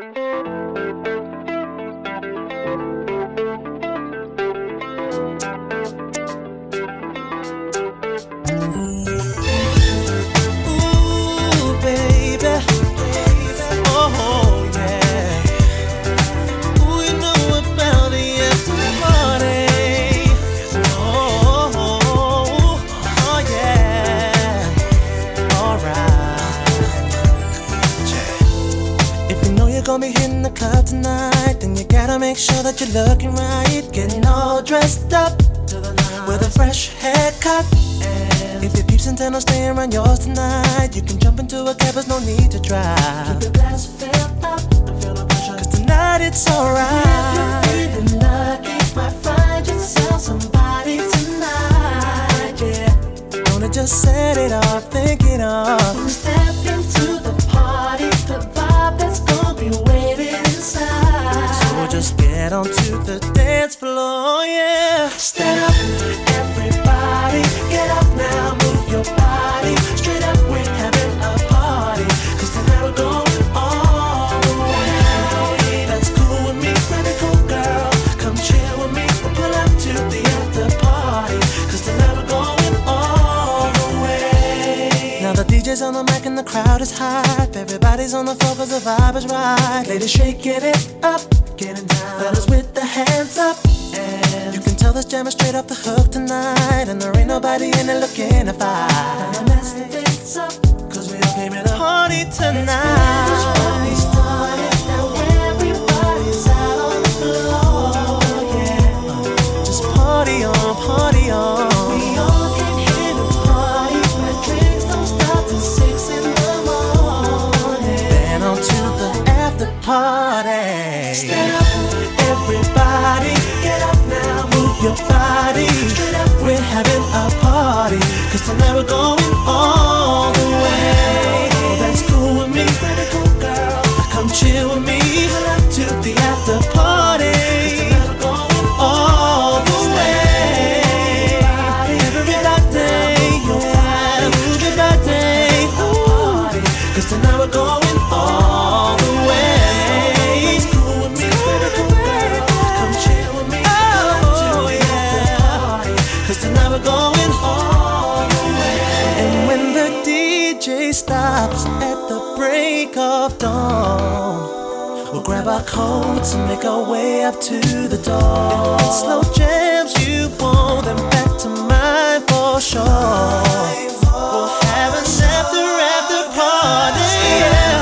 Gonna be hitting the club tonight, then you gotta make sure that you're looking right. Getting all dressed up with a fresh haircut. And if your peeps intend on staying around yours tonight, you can jump into a cab, there's no need to drive. Keep your glass filled up, don't feel no pressure, 'cause tonight it's alright. If you're feeling lucky, might find yourself somebody tonight, yeah. Gonna just set it off, think it off. Step into the party, the vibe that's gonna be waiting inside. So just get onto the dance floor, yeah. Stand up, everybody, get up now, move your body. Straight up, we're having a party, 'cause tonight we're going all the way. That's cool with me, pretty cool girl. Come chill with me, we'll pull up to the after party, 'cause tonight we're going all the way. Now the DJ's on the mic and the crowd is hype. Everybody's on the floor 'cause the vibe is right. Ladies shaking it up, getting down. Fellas with the hands up, and you can tell this jam is straight off the hook tonight. And there ain't nobody in it looking to fight. Now mess this up, 'cause we all came in a party tonight. This party started, now everybody's out on the floor, yeah. Just party on, party on. We all came here to party, where drinks don't stop till 6 in the morning. Then on to the after party. Stand up, everybody, get up now, move your body. Straight up, we're having a party, 'cause tonight we're going all the way. Oh, that's cool with me, pretty cool girl. Come chill with me, pull up to the after party, 'cause tonight we're going all the way. Everybody, yeah, move your body, ooh, 'cause tonight we're going all the way. Stops at the break of dawn. We'll grab our coats and make our way up to the door. If it's slow jams you want, then back to mine for sure. We'll have an after party, yeah.